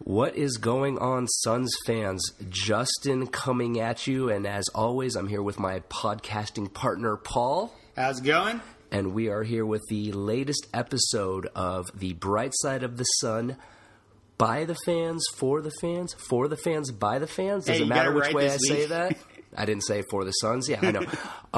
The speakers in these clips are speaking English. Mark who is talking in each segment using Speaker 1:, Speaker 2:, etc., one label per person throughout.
Speaker 1: What is going on, Suns fans? Justin coming at you, and as always, I'm here with my podcasting partner, Paul.
Speaker 2: How's it going?
Speaker 1: And we are here with the latest episode of The Bright Side of the Sun. By the fans, for the fans, for the fans, by the fans. Does it matter which way I say that? I didn't say for the Suns. Yeah, I know.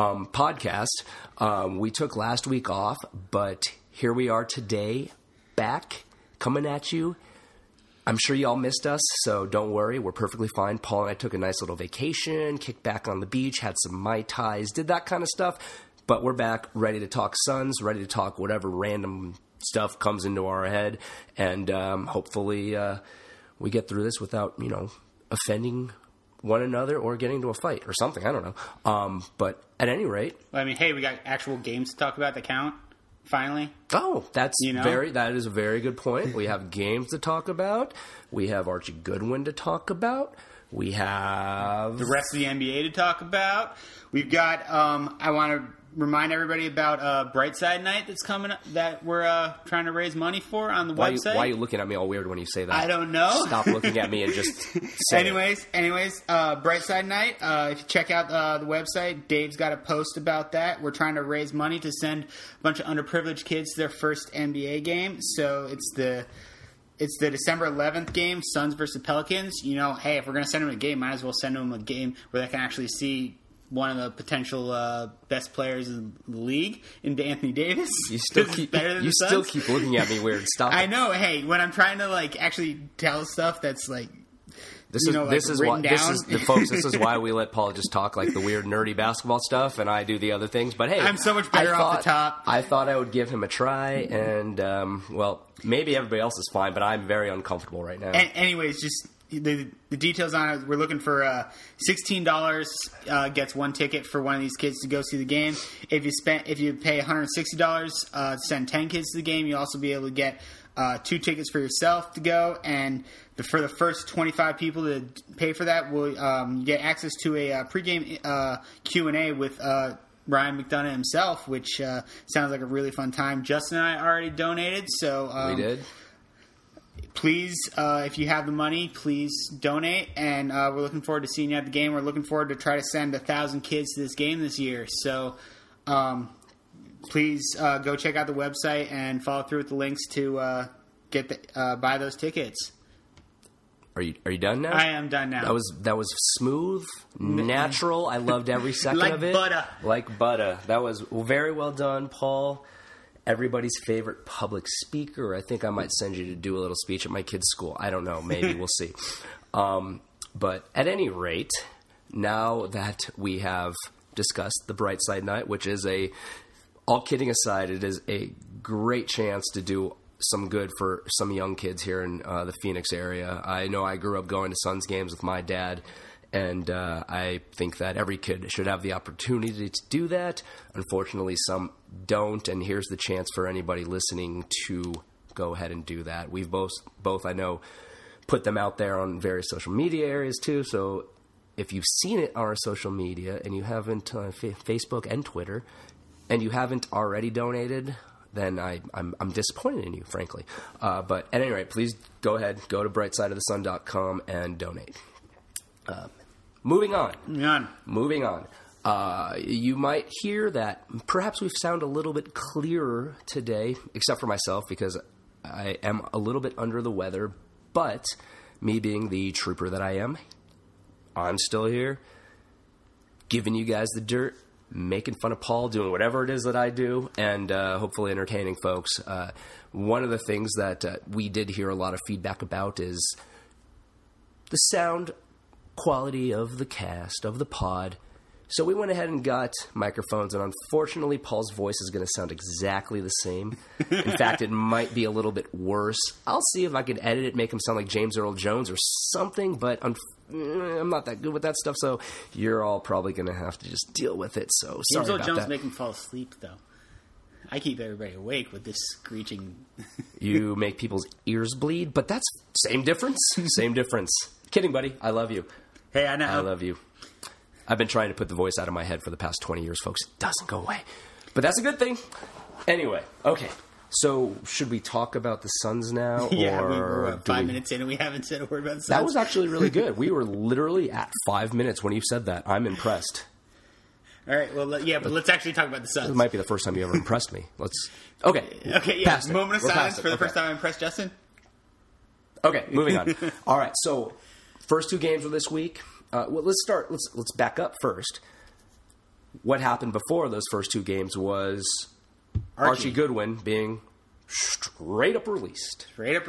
Speaker 1: Podcast. We took last week off, but here we are today, back, coming at you. I'm sure y'all missed us, so don't worry. We're perfectly fine. Paul and I took a nice little vacation, kicked back on the beach, had some Mai Tais, did that kind of stuff. But we're back, ready to talk Suns, ready to talk whatever random stuff comes into our head. And hopefully we get through this without, offending one another or getting into a fight or something. I don't know. But at any rate...
Speaker 2: I mean, hey, we got actual games to talk about that count. Finally.
Speaker 1: Oh, that is a very good point. We have games to talk about. We have Archie Goodwin to talk about. We have
Speaker 2: the rest of the NBA to talk about. We've got I want to remind everybody about Brightside Night that's coming up that we're trying to raise money for on the website.
Speaker 1: Why are you looking at me all weird when you say that?
Speaker 2: I don't know.
Speaker 1: Stop looking at me and just say
Speaker 2: Anyways, Brightside Night. If you check out the website, Dave's got a post about that. We're trying to raise money to send a bunch of underprivileged kids to their first NBA game. So it's the December 11th game, Suns versus Pelicans. Hey, if we're going to send them a game, might as well send them a game where they can actually see one of the potential best players in the league, in Anthony Davis.
Speaker 1: You still keep looking at me weird. Stop.
Speaker 2: I know. Hey, when I'm trying to actually tell stuff that's
Speaker 1: This is why we let Paul just talk like the weird nerdy basketball stuff, and I do the other things. But hey,
Speaker 2: I'm so much better off the top.
Speaker 1: I thought I would give him a try, and maybe everybody else is fine, but I'm very uncomfortable right now.
Speaker 2: Anyways, just the details on it. We're looking for $16 gets one ticket for one of these kids to go see the game. If you pay $160 to send 10 kids to the game, you'll also be able to get 2 tickets for yourself to go, and for the first 25 people to pay for that, you get access to a pregame Q&A with Ryan McDonough himself, which sounds like a really fun time. Justin and I already donated, so
Speaker 1: we did.
Speaker 2: Please, if you have the money, please donate, and we're looking forward to seeing you at the game. We're looking forward to try to send 1,000 kids to this game this year, so please go check out the website and follow through with the links to buy those tickets.
Speaker 1: Are you done now?
Speaker 2: I am done now.
Speaker 1: That was smooth, natural. I loved every second of it. Like butter. That was very well done, Paul. Everybody's favorite public speaker. I think I might send you to do a little speech at my kid's school. I don't know. Maybe. We'll see. But at any rate, now that we have discussed the Brightside Night, which is all kidding aside, it is a great chance to do some good for some young kids here in the Phoenix area. I know I grew up going to Suns games with my dad, and I think that every kid should have the opportunity to do that. Unfortunately, some don't, and here's the chance for anybody listening to go ahead and do that. We've both I know, put them out there on various social media areas too, so if you've seen it on our social media and you haven't Facebook and Twitter, and you haven't already donated, then I'm disappointed in you, frankly. But at any rate, please go ahead, go to brightsideofthesun.com and donate. Moving on. You might hear that perhaps we've sounded a little bit clearer today, except for myself, because I am a little bit under the weather. But me being the trooper that I am, I'm still here, giving you guys the dirt, making fun of Paul, doing whatever it is that I do, and hopefully entertaining folks. One of the things that we did hear a lot of feedback about is the sound quality of the cast, of the pod. So we went ahead and got microphones, and unfortunately Paul's voice is going to sound exactly the same. In fact, it might be a little bit worse. I'll see if I can edit it, make him sound like James Earl Jones or something, but I'm not that good with that stuff, so you're all probably going to have to just deal with it. So sorry about that.
Speaker 2: James Earl Jones make him fall asleep, though. I keep everybody awake with this screeching.
Speaker 1: You make people's ears bleed, but that's same difference. Same difference. Kidding, buddy. I love you.
Speaker 2: Hey, I know.
Speaker 1: I love you. I've been trying to put the voice out of my head for the past 20 years, folks. It doesn't go away. But that's a good thing. Anyway, okay. So, should we talk about the Suns now?
Speaker 2: Yeah, we're 5 minutes in and we haven't said a word about the Suns.
Speaker 1: That was actually really good. We were literally at 5 minutes when you said that. I'm impressed.
Speaker 2: All right, well, yeah, but let's actually talk about the Suns.
Speaker 1: It might be the first time you ever impressed me. Okay,
Speaker 2: yeah, moment of silence for the first time I impressed Justin.
Speaker 1: Okay, moving on. All right, so first 2 games of this week. Let's start. Let's back up first. What happened before those first 2 games was Archie Goodwin being straight up released.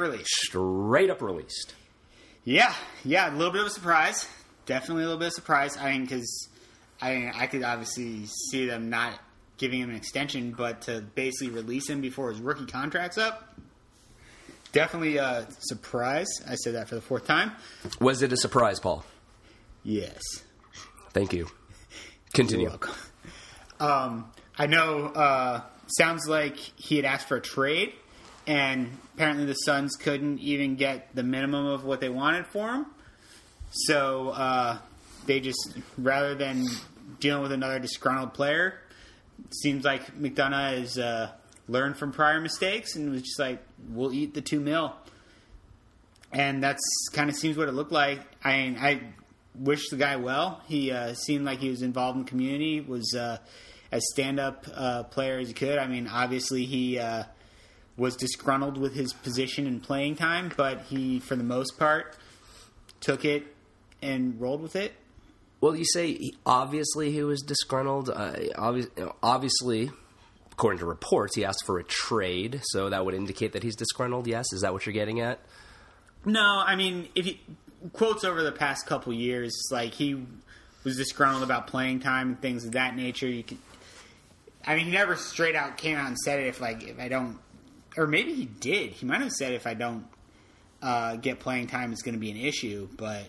Speaker 2: Yeah, a little bit of a surprise. Definitely a little bit of a surprise. I mean, because I could obviously see them not giving him an extension, but to basically release him before his rookie contract's up, definitely a surprise. I said that for the 4th time.
Speaker 1: Was it a surprise, Paul?
Speaker 2: Yes.
Speaker 1: Thank you. Continue.
Speaker 2: You're welcome. I know, sounds like he had asked for a trade, and apparently the Suns couldn't even get the minimum of what they wanted for him. So they just, rather than dealing with another disgruntled player, it seems like McDonough has learned from prior mistakes and was just like, we'll eat the $2 million. And that's kind of seems what it looked like. I wish the guy well. He seemed like he was involved in the community, was as stand-up player as he could. I mean, obviously he was disgruntled with his position and playing time, but he, for the most part, took it and rolled with it.
Speaker 1: Well, you say obviously he was disgruntled. Obviously, according to reports, he asked for a trade, so that would indicate that he's disgruntled, yes? Is that what you're getting at?
Speaker 2: No, I mean, if he quotes over the past couple years, like he was disgruntled about playing time and things of that nature. I mean, he never straight out came out and said it if I don't, or maybe he did. He might have said if I don't get playing time, it's going to be an issue. But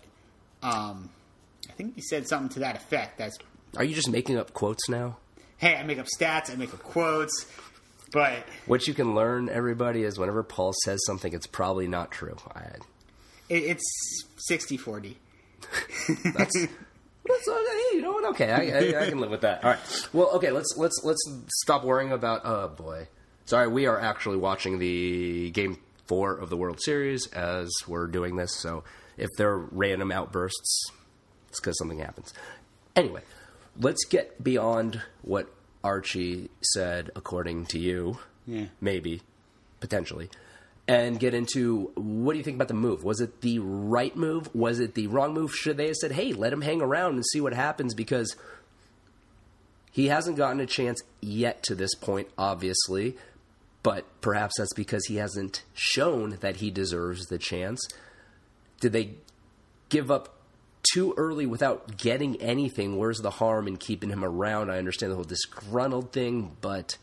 Speaker 2: I think he said something to that effect.
Speaker 1: Are you just making up quotes now?
Speaker 2: Hey, I make up stats. I make up quotes. But
Speaker 1: what you can learn, everybody, is whenever Paul says something, it's probably not true.
Speaker 2: It's 60-40.
Speaker 1: That's you know what? Okay, I can live with that. All right. Well, okay. Let's stop worrying about. Oh boy. Sorry, we are actually watching the Game 4 of the World Series as we're doing this. So if there are random outbursts, it's because something happens. Anyway, let's get beyond what Archie said, according to you.
Speaker 2: Yeah.
Speaker 1: Maybe, potentially. And get into, what do you think about the move? Was it the right move? Was it the wrong move? Should they have said, hey, let him hang around and see what happens? Because he hasn't gotten a chance yet to this point, obviously. But perhaps that's because he hasn't shown that he deserves the chance. Did they give up too early without getting anything? Where's the harm in keeping him around? I understand the whole disgruntled thing, but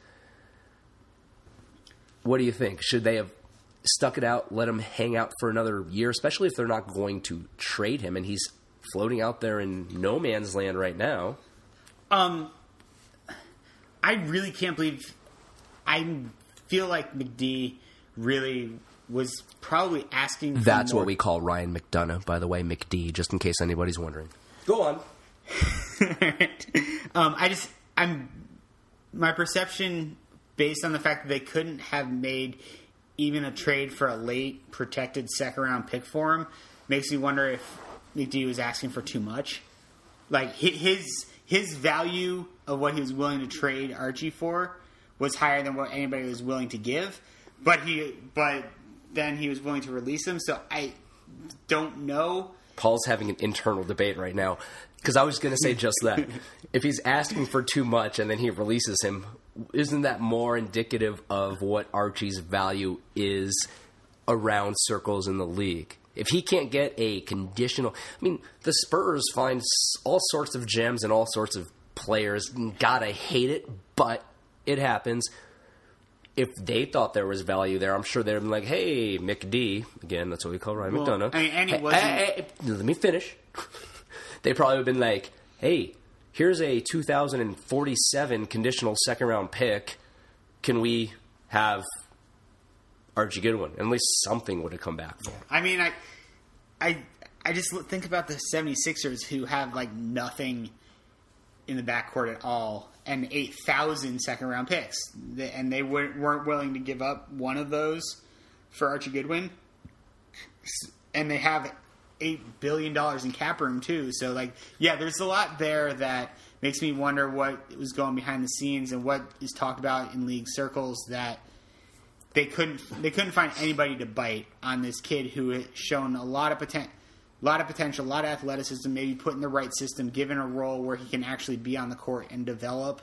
Speaker 1: what do you think? Should they have stuck it out, let him hang out for another year, especially if they're not going to trade him and he's floating out there in no man's land right now?
Speaker 2: I really can't believe. I feel like McD really was probably asking for
Speaker 1: That's
Speaker 2: more.
Speaker 1: What we call Ryan McDonough, by the way, McD, just in case anybody's wondering. Go on.
Speaker 2: My perception, based on the fact that they couldn't have made even a trade for a late protected second round pick for him, makes me wonder if McD was asking for too much. Like his value of what he was willing to trade Archie for was higher than what anybody was willing to give, but then he was willing to release him. So I don't know.
Speaker 1: Paul's having an internal debate right now, because I was going to say just that. If he's asking for too much and then he releases him, isn't that more indicative of what Archie's value is around circles in the league? If he can't get a conditional... I mean, the Spurs find all sorts of gems and all sorts of players. God, I hate it, but it happens. If they thought there was value there, I'm sure they'd have been like, hey, McD. Again, that's what we call Ryan McDonough.
Speaker 2: And it wasn't...
Speaker 1: let me finish. They probably would have been like, hey, here's a 2047 conditional second-round pick. Can we have Archie Goodwin? At least something would have come back for him.
Speaker 2: I mean, I just think about the 76ers who have, like, nothing in the backcourt at all. and 8,000 second-round picks. And they weren't willing to give up one of those for Archie Goodwin. And they have $8 billion in cap room, too. So, like, yeah, there's a lot there that makes me wonder what was going behind the scenes and what is talked about in league circles that they couldn't find anybody to bite on this kid who had shown a lot of potential, a lot of athleticism, maybe put in the right system, given a role where he can actually be on the court and develop.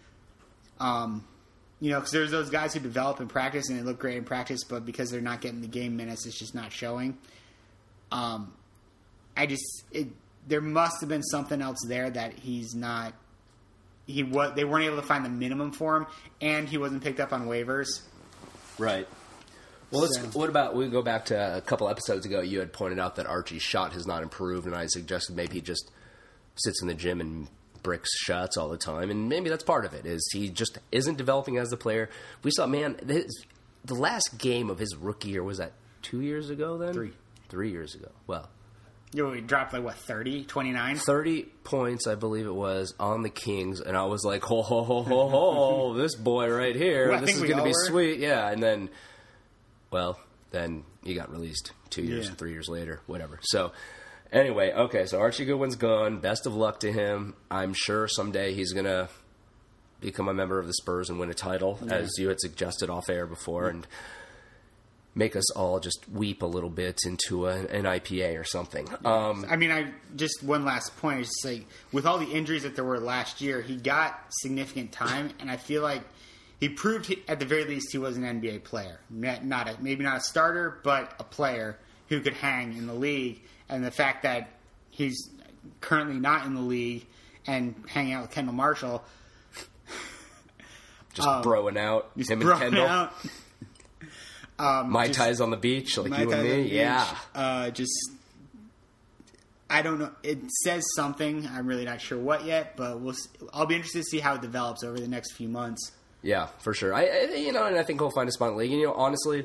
Speaker 2: Because there's those guys who develop in practice and they look great in practice, but because they're not getting the game minutes, it's just not showing. There must have been something else there that he's not. They weren't able to find the minimum for him, and he wasn't picked up on waivers.
Speaker 1: Right. Well, what about we go back to a couple episodes ago? You had pointed out that Archie's shot has not improved, and I suggested maybe he just sits in the gym and bricks shots all the time, and maybe that's part of it. Is he just isn't developing as the player? We saw, the last game of his rookie year was that 2 years ago. Then 3 years ago. Well,
Speaker 2: he dropped 30, 29?
Speaker 1: 30 points, I believe it was, on the Kings, and I was like, ho, ho, ho, ho, ho, this boy right here, well, this is going to be sweet. Yeah, and then, then he got released 2 years, 3 years later, whatever. So, anyway, okay, so Archie Goodwin's gone. Best of luck to him. I'm sure someday he's going to become a member of the Spurs and win a title, as you had suggested off air before, and make us all just weep a little bit into an IPA or something.
Speaker 2: Just one last point. It's just like, with all the injuries that there were last year, he got significant time, and I feel like he proved, at the very least, he was an NBA player. Maybe not a starter, but a player who could hang in the league. And the fact that he's currently not in the league and hanging out with Kendall Marshall.
Speaker 1: Just broing out. Him and Kendall. Mai Tais on the beach, like you and me. Yeah.
Speaker 2: I don't know. It says something. I'm really not sure what yet, but I'll be interested to see how it develops over the next few months.
Speaker 1: Yeah, for sure. And I think he'll find a spot in the league. And, honestly,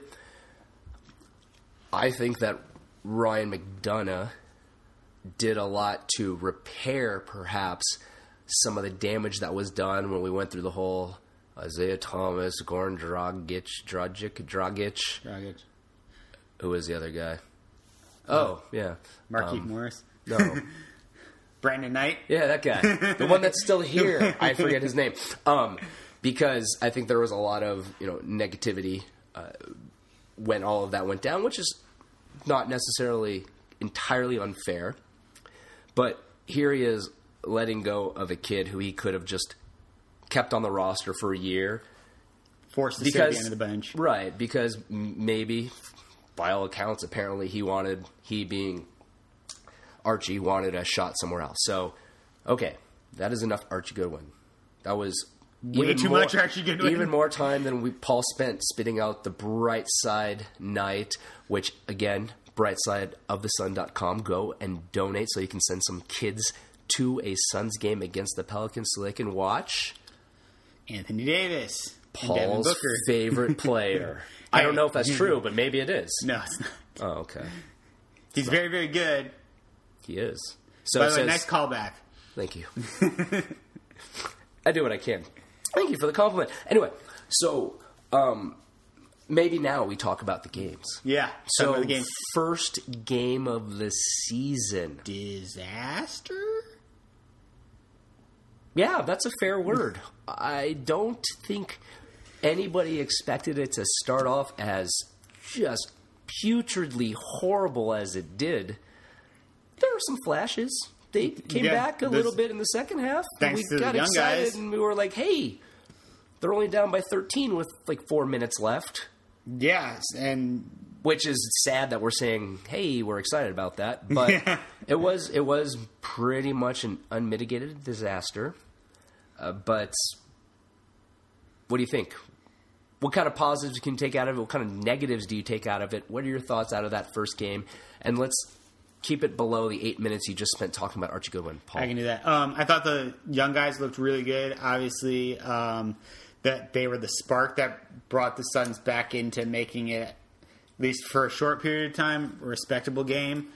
Speaker 1: I think that Ryan McDonough did a lot to repair, perhaps, some of the damage that was done when we went through the whole Isaiah Thomas, Goran Dragic. Who was the other guy? Oh, yeah.
Speaker 2: Markieff Morris?
Speaker 1: No.
Speaker 2: Brandon Knight?
Speaker 1: Yeah, that guy. The one that's still here. I forget his name. Because I think there was a lot of negativity when all of that went down, which is not necessarily entirely unfair. But here he is letting go of a kid who he could have just kept on the roster for a year.
Speaker 2: Forced to sit at the end of the bench.
Speaker 1: Right, because maybe, by all accounts, apparently he being Archie, wanted a shot somewhere else. So, okay, that is enough Archie Goodwin. That was
Speaker 2: way too much Archie Goodwin.
Speaker 1: Even more time than Paul spent spitting out the Bright Side Night, which, again, brightsideofthesun.com. Go and donate so you can send some kids to a Suns game against the Pelicans so they can watch
Speaker 2: Anthony Davis,
Speaker 1: Paul's favorite player. I don't know if that's true, but maybe it is.
Speaker 2: No, it's not.
Speaker 1: Oh, okay.
Speaker 2: He's very, very good.
Speaker 1: He is. So
Speaker 2: by the way, nice callback.
Speaker 1: Thank you. I do what I can. Thank you for the compliment. Anyway, so maybe now we talk about the games.
Speaker 2: Yeah.
Speaker 1: So the first game of the season.
Speaker 2: Disaster?
Speaker 1: Yeah, that's a fair word. I don't think anybody expected it to start off as just putridly horrible as it did. There were some flashes. They came back a little bit in the second half.
Speaker 2: Thanks to the young guys.
Speaker 1: And we were like, hey, they're only down by 13 with 4 minutes left.
Speaker 2: Yes, and
Speaker 1: which is sad that we're saying, hey, we're excited about that. But it was pretty much an unmitigated disaster. But what do you think? What kind of positives can you take out of it? What kind of negatives do you take out of it? What are your thoughts out of that first game? And let's keep it below the 8 minutes you just spent talking about Archie Goodwin. Paul.
Speaker 2: I can do that. I thought the young guys looked really good. Obviously, that they were the spark that brought the Suns back into making it, at least for a short period of time, a respectable game.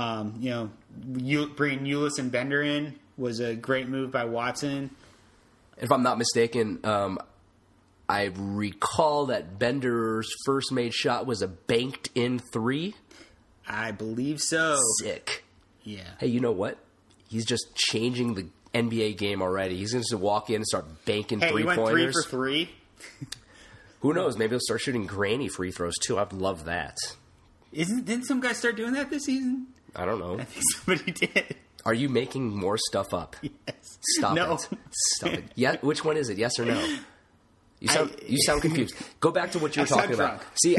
Speaker 2: Bringing Ulis and Bender in was a great move by Watson.
Speaker 1: if I'm not mistaken, I recall that Bender's first made shot was a banked in 3.
Speaker 2: I believe so.
Speaker 1: Sick.
Speaker 2: Yeah.
Speaker 1: Hey, you know what? He's just changing the NBA game already. He's going to walk in and start banking 3-pointers.
Speaker 2: He went 3 for 3.
Speaker 1: Who knows? Maybe he'll start shooting granny free throws too. I'd love that.
Speaker 2: Didn't some guy start doing that this season?
Speaker 1: I don't know.
Speaker 2: I think somebody did.
Speaker 1: Are you making more stuff up?
Speaker 2: Yes.
Speaker 1: Stop
Speaker 2: No.
Speaker 1: it. Stop it. Yeah, which one is it? Yes or no? You sound confused. Go back to what you were talking about. See,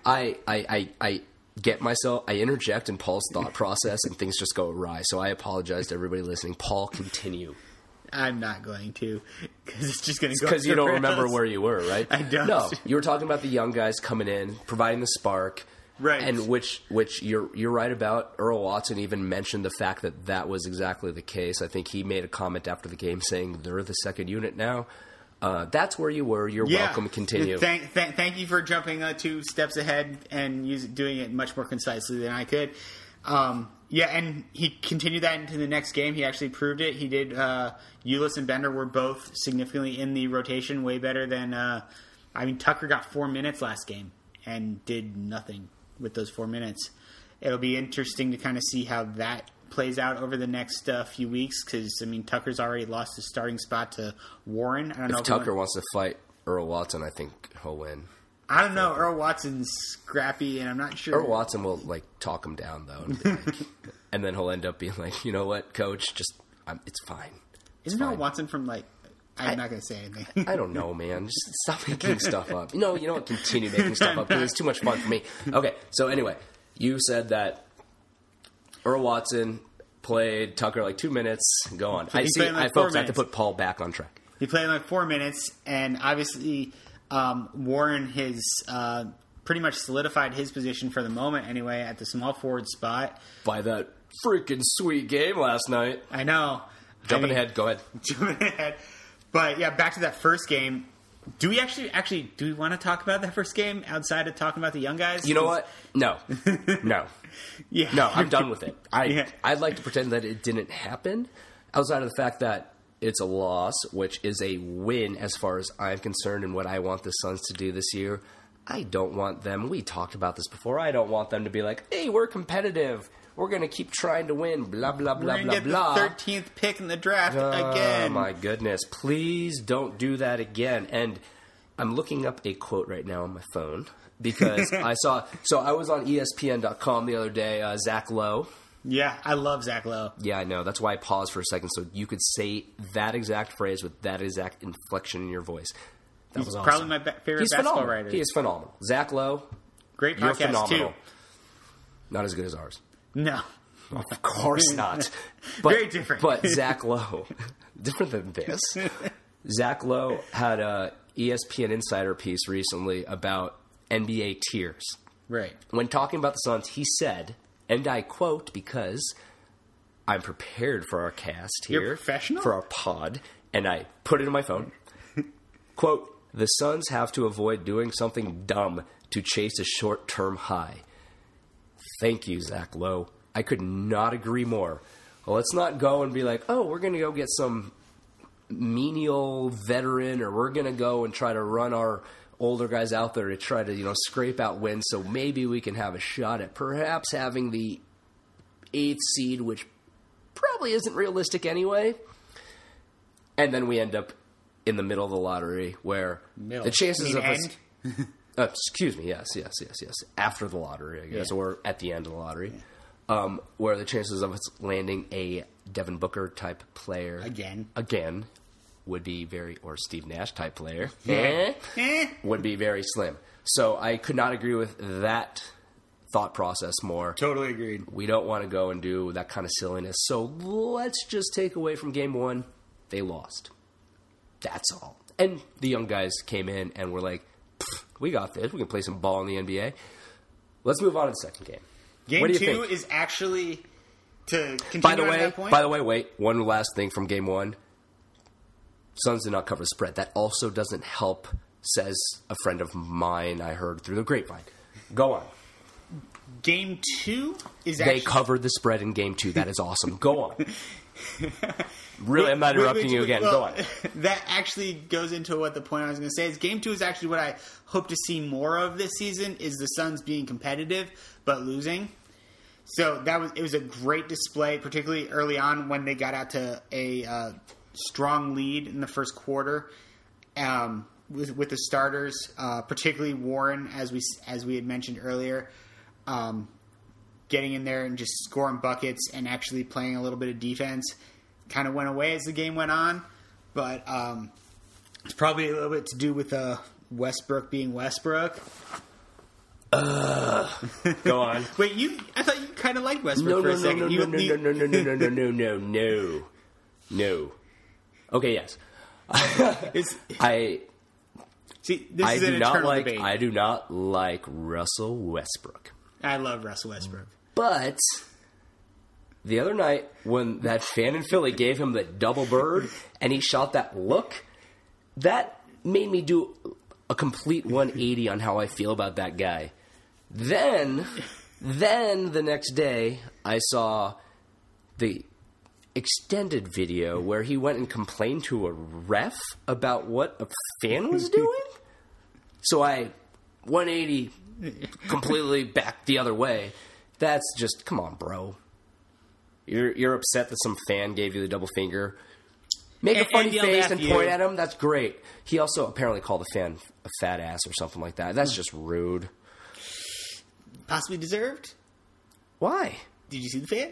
Speaker 1: I get myself, I interject in Paul's thought process and things just go awry. So I apologize to everybody listening. Paul, continue.
Speaker 2: I'm not going to, because it's just going to go.
Speaker 1: Because you don't remember where you were, right?
Speaker 2: I don't.
Speaker 1: No, you were talking about the young guys coming in, providing the spark.
Speaker 2: Right.
Speaker 1: And which you're right about. Earl Watson even mentioned the fact that was exactly the case. I think he made a comment after the game saying they're the second unit now. That's where you were. You're welcome. Continue.
Speaker 2: Thank you for jumping 2 steps ahead and doing it much more concisely than I could. And he continued that into the next game. He actually proved it. He did. Ulis and Bender were both significantly in the rotation, way better than. Tucker got 4 minutes last game and did nothing with those 4 minutes. It'll be interesting to kind of see how that plays out over the next few weeks, because Tucker's already lost his starting spot to Warren. I don't know
Speaker 1: if Tucker wants to fight Earl Watson, I think he'll win.
Speaker 2: I don't know. Earl Watson's scrappy, and I'm not sure.
Speaker 1: Earl Watson will talk him down though, and, be like, and then he'll end up being like, you know what, Coach, just it's fine.
Speaker 2: Isn't Earl Watson from I'm not going to say anything.
Speaker 1: I don't know, man. Just stop making stuff up. You know what? Continue making stuff up because it's too much fun for me. Okay, so anyway, you said that Earl Watson played Tucker 2 minutes. Go on. I have to put Paul back on track.
Speaker 2: He played 4 minutes, and obviously Warren has pretty much solidified his position for the moment anyway at the small forward spot.
Speaker 1: By that freaking sweet game last night.
Speaker 2: I know.
Speaker 1: Jumping ahead. Go ahead.
Speaker 2: Jumping ahead. But yeah, back to that first game. Do we actually do we want to talk about that first game outside of talking about the young guys?
Speaker 1: You know what? No.
Speaker 2: Yeah.
Speaker 1: No, I'm done with it. I'd like to pretend that it didn't happen outside of the fact that it's a loss, which is a win as far as I'm concerned and what I want the Suns to do this year. I don't want them, we talked about this before, I don't want them to be like, hey, we're competitive. We're going to keep trying to win, blah, blah, blah,
Speaker 2: blah,
Speaker 1: blah, blah.
Speaker 2: We're going to get the 13th pick in the draft again.
Speaker 1: Oh, my goodness. Please don't do that again. And I'm looking up a quote right now on my phone because I was on ESPN.com the other day, Zach Lowe.
Speaker 2: Yeah, I love Zach Lowe.
Speaker 1: Yeah, I know. That's why I paused for a second so you could say that exact phrase with that exact inflection in your voice. That was awesome.
Speaker 2: Probably my favorite basketball writer.
Speaker 1: He is phenomenal. Zach Lowe,
Speaker 2: great podcast,
Speaker 1: you're phenomenal.
Speaker 2: Too.
Speaker 1: Not as good as ours.
Speaker 2: No.
Speaker 1: Of course not. But,
Speaker 2: very different.
Speaker 1: But Zach Lowe, different than this. Zach Lowe had a ESPN Insider piece recently about NBA tiers.
Speaker 2: Right.
Speaker 1: When talking about the Suns, he said, and I quote, because I'm prepared for our cast here.
Speaker 2: You're professional?
Speaker 1: For our pod, and I put it in my phone. Quote, the Suns have to avoid doing something dumb to chase a short-term high. Thank you, Zach Lowe. I could not agree more. Well, let's not go and be like, oh, we're going to go get some menial veteran, or we're going to go and try to run our older guys out there to try to, scrape out wins so maybe we can have a shot at perhaps having the 8th seed, which probably isn't realistic anyway. And then we end up in the middle of the lottery where the chances of us... excuse me, yes. After the lottery, I guess, or at the end of the lottery, where the chances of us landing a Devin Booker type player again would be or Steve Nash type player would be very slim. So I could not agree with that thought process more.
Speaker 2: Totally agreed.
Speaker 1: We don't want to go and do that kind of silliness. So let's just take away from game one, they lost. That's all. And the young guys came in and were like, we got this. We can play some ball in the NBA. Let's move on to the second game.
Speaker 2: Game 2 is actually to continue on that point?
Speaker 1: By the way, wait. One last thing from game 1. Suns did not cover the spread. That also doesn't help, says a friend of mine I heard through the grapevine. Go on.
Speaker 2: Game 2 is
Speaker 1: They covered the spread in game 2. That is awesome. Go on. Really, I'm not interrupting you again. Go on.
Speaker 2: That actually goes into what the point I was going to say is Game 2 is actually what I hope to see more of this season is the Suns being competitive but losing. So it was a great display, particularly early on when they got out to a strong lead in the first quarter with the starters, particularly Warren, as we had mentioned earlier, getting in there and just scoring buckets and actually playing a little bit of defense. Kind of went away as the game went on, but it's probably a little bit to do with Westbrook being Westbrook.
Speaker 1: Go on.
Speaker 2: Wait, I thought you kind of liked Westbrook for a second.
Speaker 1: No. Okay, yes. I do not like Russell Westbrook.
Speaker 2: I love Russell Westbrook.
Speaker 1: But the other night, when that fan in Philly gave him the double bird and he shot that look, that made me do a complete 180 on how I feel about that guy. Then the next day, I saw the extended video where he went and complained to a ref about what a fan was doing. So I 180 completely back the other way. That's just, come on, bro. You're upset that some fan gave you the double finger. Make a funny face and point at him. That's great. He also apparently called the fan a fat ass or something like that. That's just rude.
Speaker 2: Possibly deserved.
Speaker 1: Why?
Speaker 2: Did you see the fan?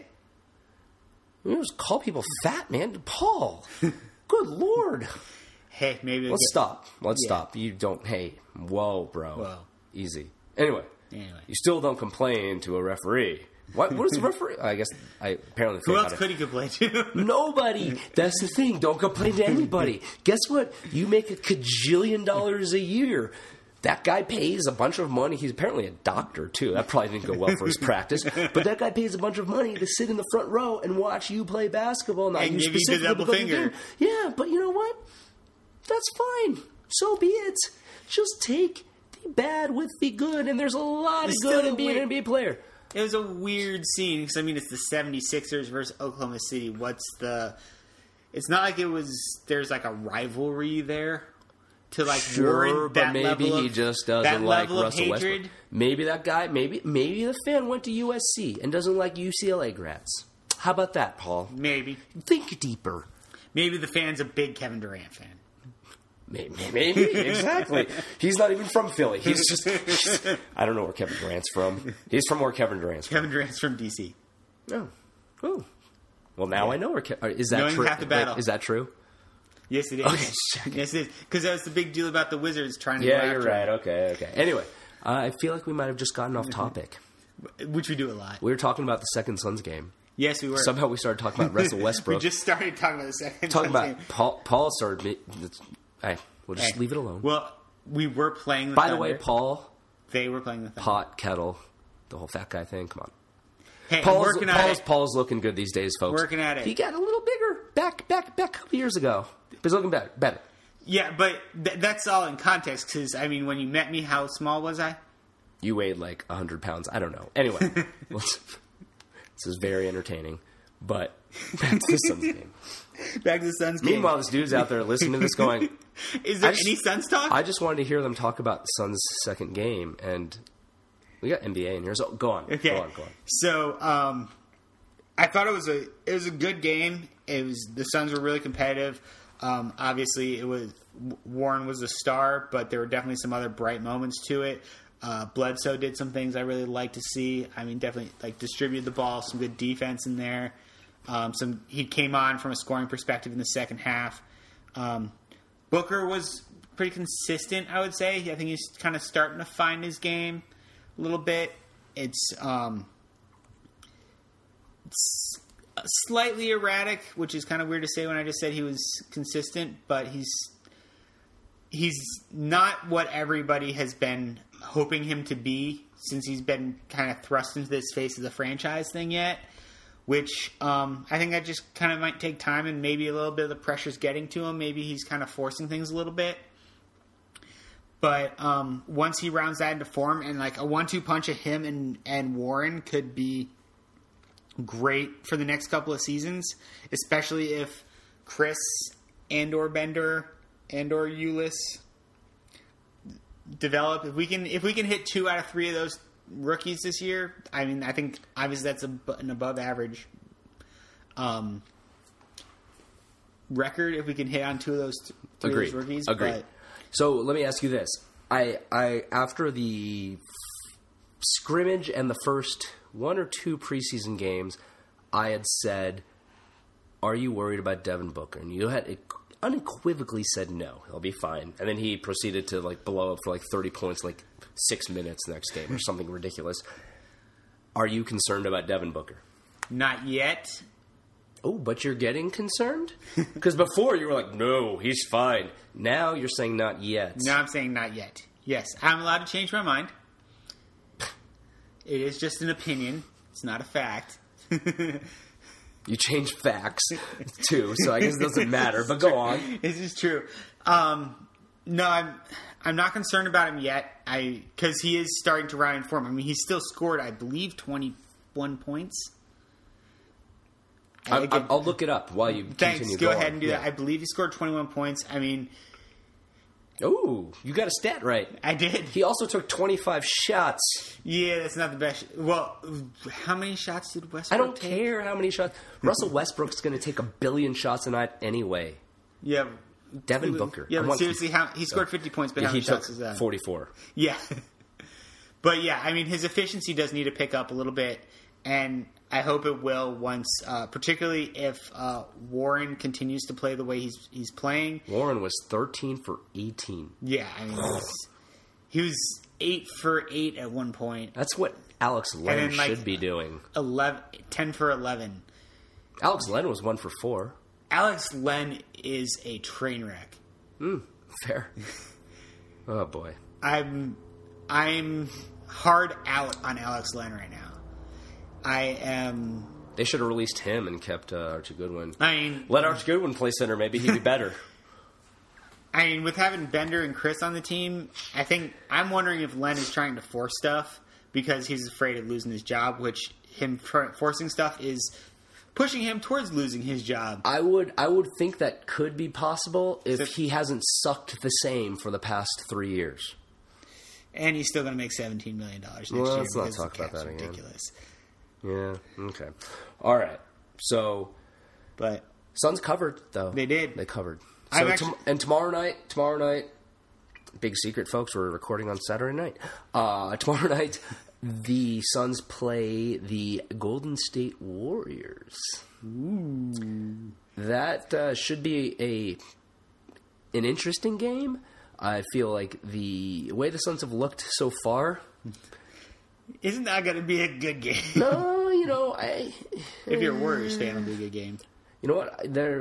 Speaker 1: You just call people fat, man. Paul. Good Lord.
Speaker 2: Hey, maybe...
Speaker 1: Let's stop. Let's stop. You don't... Hey, whoa, bro.
Speaker 2: Whoa.
Speaker 1: Easy. Anyway. You still don't complain to a referee. What is the referee? I guess I apparently...
Speaker 2: Who else could he complain to?
Speaker 1: Nobody. That's the thing. Don't complain to anybody. Guess what? You make $1 kajillion a year. That guy pays a bunch of money. He's apparently a doctor, too. That probably didn't go well for his practice. But that guy pays a bunch of money to sit in the front row and watch you play basketball. Not
Speaker 2: and give you the double finger.
Speaker 1: Yeah, but you know what? That's fine. So be it. Just take the bad with the good, and there's a lot of good in being an NBA player.
Speaker 2: It was a weird scene, because, I mean, it's the 76ers versus Oklahoma City. It's not like there's like a rivalry there. To like warrant that
Speaker 1: but maybe he just doesn't like Russell Westbrook. Maybe that guy, maybe the fan went to USC and doesn't like UCLA grads. How about that, Paul?
Speaker 2: Maybe.
Speaker 1: Think deeper.
Speaker 2: Maybe the fan's a big Kevin Durant fan.
Speaker 1: Maybe. Exactly. He's not even from Philly. He's just... I don't know where Kevin Durant's from. He's from where Kevin Durant's from.
Speaker 2: Kevin Durant's from D.C.
Speaker 1: Oh. Well, now I know where... Is that true?
Speaker 2: Half the battle.
Speaker 1: Is that true?
Speaker 2: Yes, it is.
Speaker 1: Okay.
Speaker 2: Yes, it is. Because that was the big deal about the Wizards trying to go after
Speaker 1: you're right. Okay. Anyway, I feel like we might have just gotten off topic.
Speaker 2: Which we do a lot.
Speaker 1: We were talking about the second Suns game.
Speaker 2: Yes, we were.
Speaker 1: Somehow we started talking about Russell Westbrook.
Speaker 2: We just started talking about the second Suns game.
Speaker 1: Paul started... we'll just leave it alone.
Speaker 2: Well, we were playing the
Speaker 1: By
Speaker 2: Thunder.
Speaker 1: the way, Paul...
Speaker 2: They were playing the Thunder.
Speaker 1: Pot, kettle, the whole fat guy thing. Come on.
Speaker 2: Hey,
Speaker 1: Paul's looking good these days, folks.
Speaker 2: Working at it.
Speaker 1: He got a little bigger back a couple years ago. He's looking better.
Speaker 2: Yeah, but that's all in context, because, I mean, when you met me, how small was I?
Speaker 1: You weighed like 100 pounds. I don't know. Anyway, this is very entertaining, but back to the Suns game.
Speaker 2: Back to the Suns game.
Speaker 1: Meanwhile, this dude's out there listening to this going...
Speaker 2: Is there any Suns talk?
Speaker 1: I just wanted to hear them talk about the Suns' second game, and we got NBA in here, so go on.
Speaker 2: Okay.
Speaker 1: Go on.
Speaker 2: So, I thought it was a good game. The Suns were really competitive. Obviously, Warren was the star, but there were definitely some other bright moments to it. Bledsoe did some things I really like to see. I mean, definitely like distributed the ball, some good defense in there. He came on from a scoring perspective in the second half. Booker was pretty consistent, I would say. I think he's kind of starting to find his game a little bit. It's slightly erratic, which is kind of weird to say when I just said he was consistent, but he's not what everybody has been hoping him to be since he's been kind of thrust into this face of the franchise thing yet, which I think that just kind of might take time, and maybe a little bit of the pressure's getting to him. Maybe he's kind of forcing things a little bit. But once he rounds that into form, and like a 1-2 punch of him and Warren could be great for the next couple of seasons, especially if Chris and/or Bender and/or Ulis develop. If we can hit 2 out of 3 of those rookies this year, I mean, I think obviously that's an above average record. If we can hit on 2 of those, 3 of those rookies,
Speaker 1: Agreed. So let me ask you this: I after the scrimmage and the first 1 or 2 preseason games, I had said, "Are you worried about Devin Booker?" And you had unequivocally said no, he'll be fine. And then he proceeded to blow up for 30 points 6 minutes next game or something ridiculous. Are you concerned about Devin Booker?
Speaker 2: Not yet.
Speaker 1: Oh, but you're getting concerned? Because before you were like, no, he's fine. Now you're saying not yet.
Speaker 2: No, I'm saying not yet. Yes, I'm allowed to change my mind. It is just an opinion. It's not a fact.
Speaker 1: You change facts, too, so I guess it doesn't matter, but go on.
Speaker 2: This is true. No, I'm not concerned about him yet, because he is starting to ride in form. I mean, he still scored, I believe, 21 points.
Speaker 1: I'll look it up while you continue.
Speaker 2: Thanks, go ahead and do that. I believe he scored 21 points. I mean...
Speaker 1: Oh, you got a stat right.
Speaker 2: I did.
Speaker 1: He also took 25 shots.
Speaker 2: Yeah, that's not the best. Well, how many shots did Westbrook
Speaker 1: take? I don't care how many shots. Russell Westbrook's going to take 1 billion shots a night anyway.
Speaker 2: Yeah.
Speaker 1: Devin Booker.
Speaker 2: Yeah, but seriously, he scored 50 points, but how many shots is that?
Speaker 1: 44.
Speaker 2: Yeah. But yeah, I mean, his efficiency does need to pick up a little bit, and I hope it will once, particularly if Warren continues to play the way he's playing.
Speaker 1: Warren was 13 for 18.
Speaker 2: Yeah, I mean, he was 8 for 8 at one point.
Speaker 1: That's what Alex Len should be doing.
Speaker 2: 10 for 11.
Speaker 1: Alex Len was 1 for 4.
Speaker 2: Alex Len is a train wreck.
Speaker 1: Fair. Oh boy.
Speaker 2: I'm hard out on Alex Len right now. I am...
Speaker 1: They should have released him and kept Archie Goodwin.
Speaker 2: I mean...
Speaker 1: Let Archie Goodwin play center. Maybe he'd be better.
Speaker 2: I mean, with having Bender and Chris on the team, I'm wondering if Len is trying to force stuff because he's afraid of losing his job, which him forcing stuff is pushing him towards losing his job.
Speaker 1: I would think that could be possible if he hasn't sucked the same for the past 3 years.
Speaker 2: And he's still going to make $17 million next year.
Speaker 1: Let's not talk about that again.
Speaker 2: Ridiculous.
Speaker 1: Yeah, okay. All right. So,
Speaker 2: but
Speaker 1: Suns covered, though.
Speaker 2: They did.
Speaker 1: They covered. So and tomorrow night, big secret, folks, we're recording on Saturday night. Tomorrow night, the Suns play the Golden State Warriors.
Speaker 2: Ooh.
Speaker 1: That should be an interesting game. I feel like the way the Suns have looked so far...
Speaker 2: Isn't that going to be a good game?
Speaker 1: No,
Speaker 2: if you're a Warriors fan, it'll be a good game.
Speaker 1: You know what?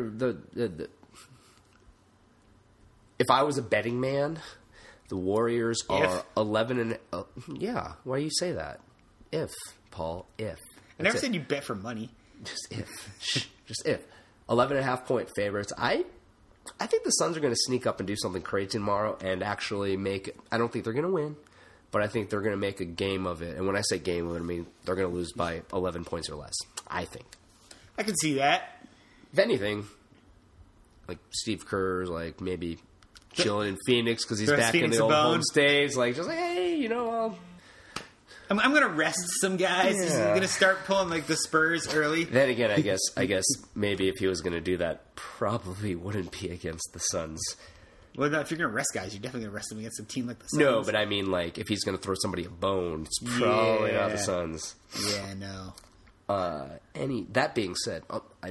Speaker 1: If I was a betting man, the Warriors are 11 and... yeah, why do you say that? If, Paul, if.
Speaker 2: I never said you bet for money.
Speaker 1: Just if. Just if. 11.5-point favorites. I think the Suns are going to sneak up and do something crazy tomorrow and actually make... I don't think they're going to win. But I think they're going to make a game of it. And when I say game of it, I mean they're going to lose by 11 points or less. I think.
Speaker 2: I can see that.
Speaker 1: If anything, Steve Kerr's maybe chilling in Phoenix because he's back in the old home states. Hey,
Speaker 2: I'm going to rest some guys. Yeah. He's going to start pulling the Spurs early.
Speaker 1: Then again, I guess maybe if he was going to do that, probably wouldn't be against the Suns.
Speaker 2: Well, no, if you're going to rest guys, you're definitely going to rest them against a team like the Suns.
Speaker 1: No, but I mean, if he's going to throw somebody a bone, it's probably not the Suns.
Speaker 2: Yeah, no.
Speaker 1: That being said, I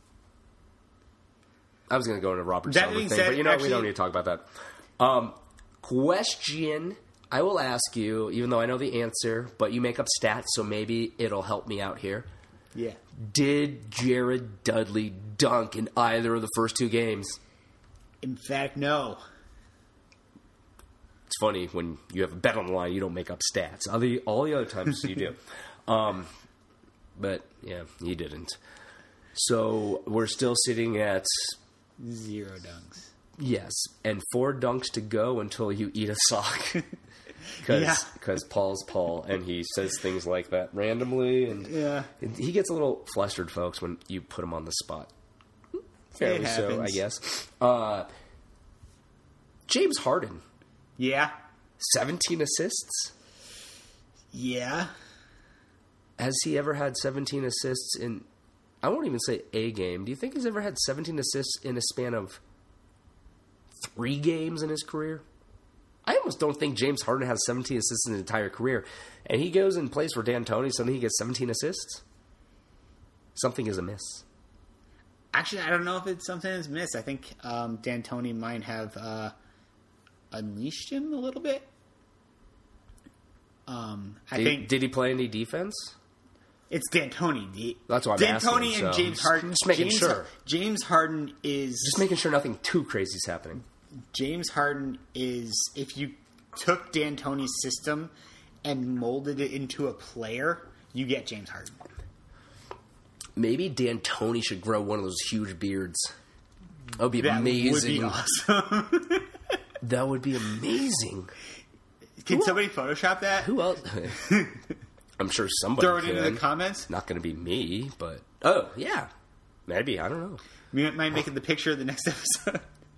Speaker 1: was going to go into Robert Summer thing, but we don't need to talk about that. Question I will ask you, even though I know the answer, but you make up stats, so maybe it'll help me out here.
Speaker 2: Yeah.
Speaker 1: Did Jared Dudley dunk in either of the first 2 games?
Speaker 2: In fact, no.
Speaker 1: It's funny, when you have a bet on the line, you don't make up stats. All the other times you do. But, yeah, you didn't. So, we're still sitting at...
Speaker 2: 0 dunks.
Speaker 1: Yes, and 4 dunks to go until you eat a sock. Because Paul's Paul, and he says things like that randomly, and he gets a little flustered, folks, when you put him on the spot. Fairly so, I guess. James Harden.
Speaker 2: Yeah.
Speaker 1: 17 assists?
Speaker 2: Yeah.
Speaker 1: Has he ever had 17 assists in... I won't even say a game. Do you think he's ever had 17 assists in a span of 3 games in his career? I almost don't think James Harden has 17 assists in his entire career. And he goes and plays for D'Antoni, suddenly he gets 17 assists? Something is amiss.
Speaker 2: Actually, I don't know if it's something that's amiss. I think D'Antoni might have unleashed him a little bit.
Speaker 1: Did he play any defense?
Speaker 2: It's D'Antoni.
Speaker 1: That's what I'm asking.
Speaker 2: D'Antoni and James Harden.
Speaker 1: Just making sure.
Speaker 2: James Harden is...
Speaker 1: Just making sure nothing too crazy is happening.
Speaker 2: James Harden is... If you took D'Antoni's system and molded it into a player, you get James Harden.
Speaker 1: Maybe D'Antoni should grow one of those huge beards. That would be amazing.
Speaker 2: That would be awesome.
Speaker 1: That would be amazing.
Speaker 2: Can somebody Photoshop that?
Speaker 1: Who else? I'm sure somebody
Speaker 2: Throw it into the comments.
Speaker 1: Not going to be me, but... Oh, yeah. Maybe. I don't know.
Speaker 2: You might make it the picture of the next episode.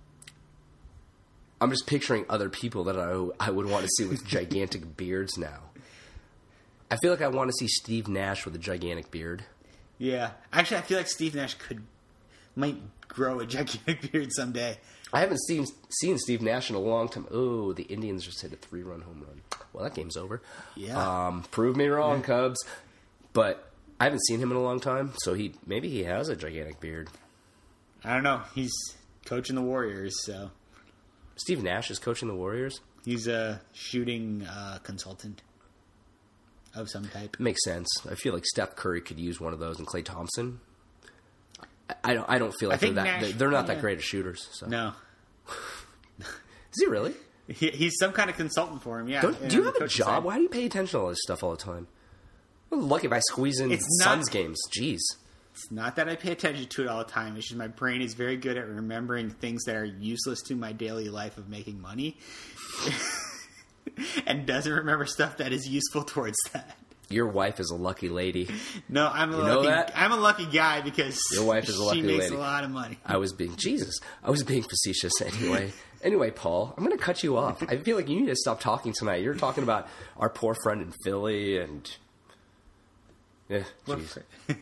Speaker 1: I'm just picturing other people that I would want to see with gigantic beards now. I feel like I want to see Steve Nash with a gigantic beard.
Speaker 2: Yeah. Actually, I feel like Steve Nash might grow a gigantic beard someday.
Speaker 1: I haven't seen Steve Nash in a long time. Oh, the Indians just hit a 3-run home run. Well, that game's over.
Speaker 2: Yeah.
Speaker 1: Prove me wrong, Cubs. But I haven't seen him in a long time, so maybe he has a gigantic beard.
Speaker 2: I don't know. He's coaching the Warriors, so...
Speaker 1: Steve Nash is coaching the Warriors?
Speaker 2: He's a shooting consultant of some type.
Speaker 1: Makes sense. I feel like Steph Curry could use one of those, and Klay Thompson... I don't feel like they're not that great at shooters. So.
Speaker 2: No.
Speaker 1: Is he really?
Speaker 2: He's some kind of consultant for him, yeah.
Speaker 1: Do you have a job? Why do you pay attention to all this stuff all the time? I'm lucky if I squeeze in Suns games. Jeez.
Speaker 2: It's not that I pay attention to it all the time. It's just my brain is very good at remembering things that are useless to my daily life of making money. And doesn't remember stuff that is useful towards that.
Speaker 1: Your wife is a lucky lady.
Speaker 2: No, I'm a lucky guy because
Speaker 1: your wife is a lucky lady.
Speaker 2: She makes a lot of money.
Speaker 1: I was being facetious anyway. Anyway, Paul, I'm going to cut you off. I feel like you need to stop talking tonight. You're talking about our poor friend in Philly and... Yeah, jeez.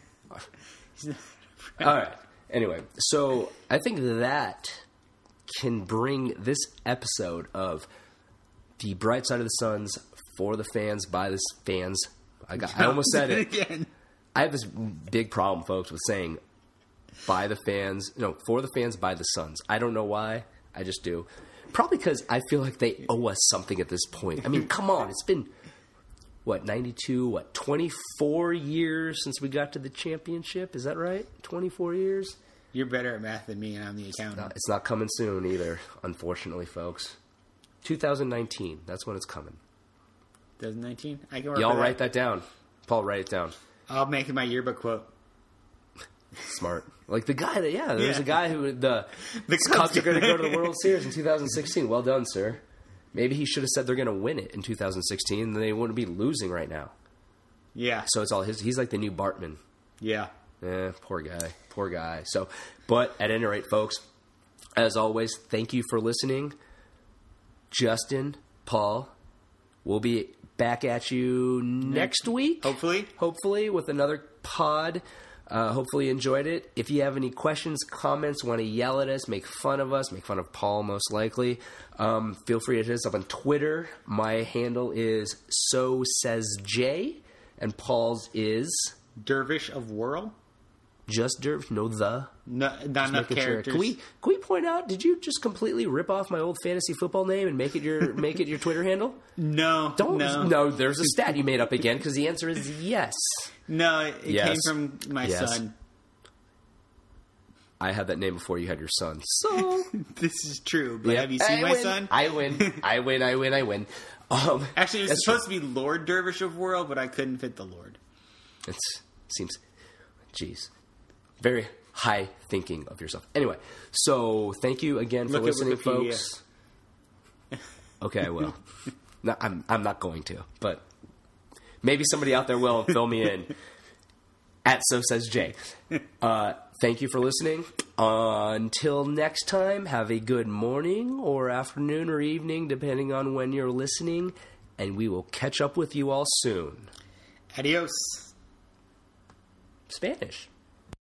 Speaker 1: All right. Anyway, so I think that can bring this episode of The Bright Side of the Suns for the fans, by the fans... I almost said it
Speaker 2: again.
Speaker 1: I have this big problem, folks, with saying by the fans, for the fans, by the Suns. I don't know why. I just do. Probably because I feel like they owe us something at this point. I mean, come on. It's been, 24 years since we got to the championship? Is that right? 24 years?
Speaker 2: You're better at math than me, and I'm the accountant.
Speaker 1: It's not coming soon either, unfortunately, folks. 2019. That's when it's coming.
Speaker 2: 2019? I can work
Speaker 1: Y'all write that down. Paul, write it down.
Speaker 2: I'll make it my yearbook quote.
Speaker 1: Smart. Like the guy there's a guy who, the Cubs are going to go to the World Series in 2016. Well done, sir. Maybe he should have said they're going to win it in 2016, and they wouldn't be losing right now.
Speaker 2: Yeah.
Speaker 1: So it's all his. He's like the new Bartman.
Speaker 2: Yeah.
Speaker 1: Poor guy. So, but at any rate, folks, as always, thank you for listening. Justin, Paul, we'll be back at you next week. Hopefully with another pod. Hopefully you enjoyed it. If you have any questions, comments, want to yell at us, make fun of us, make fun of Paul most likely, feel free to hit us up on Twitter. My handle is SoSaysJ, and Paul's is...
Speaker 2: Dervish of Whirl.
Speaker 1: Just Dervish? No,
Speaker 2: not enough characters.
Speaker 1: Sure. Can we point out, did you just completely rip off my old fantasy football name and make it your Twitter handle?
Speaker 2: No.
Speaker 1: No, there's a stat you made up again, because the answer is yes.
Speaker 2: No, it came from my son.
Speaker 1: I had that name before you had your son. So
Speaker 2: this is true, but have you seen my son?
Speaker 1: I win.
Speaker 2: Actually, it was supposed to be Lord Dervish of Whirl, but I couldn't fit the Lord.
Speaker 1: It seems, geez, very high thinking of yourself. Anyway, so thank you again for listening, folks. Okay, I will. No, I'm not going to, but maybe somebody out there will fill me in. At So Says Jay. Thank you for listening. Until next time, have a good morning or afternoon or evening, depending on when you're listening, and we will catch up with you all soon.
Speaker 2: Adios.
Speaker 1: Spanish.